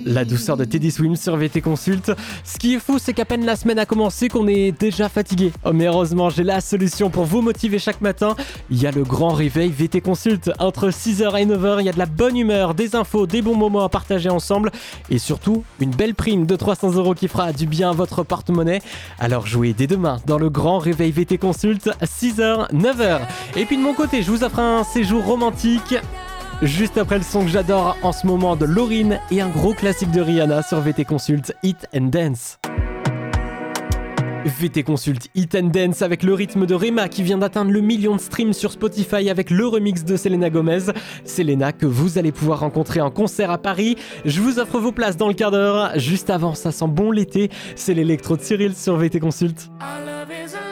La douceur de Teddy Swims sur VT Consult. Ce qui est fou, c'est qu'à peine la semaine a commencé qu'on est déjà fatigué. Oh, mais heureusement, j'ai la solution pour vous motiver chaque matin. Il y a le grand réveil VT Consult. Entre 6h et 9h, il y a de la bonne humeur, des infos, des bons moments à partager ensemble et surtout une belle prime de 300 € qui fera du bien à votre porte-monnaie. Alors jouez dès demain dans le grand réveil VT Consult, 6h, 9h. Et puis de mon côté, je vous offre un séjour romantique juste après le son que j'adore en ce moment de Lauryn et un gros classique de Rihanna sur VT Consult, Hit and Dance. VT Consult Hit and Dance avec le rythme de Rema qui vient d'atteindre le 1 million de streams sur Spotify avec le remix de Selena Gomez. Selena que vous allez pouvoir rencontrer en concert à Paris. Je vous offre vos places dans le quart d'heure. Juste avant, ça sent bon l'été. C'est l'électro de Cyril sur VT Consult. Our love is a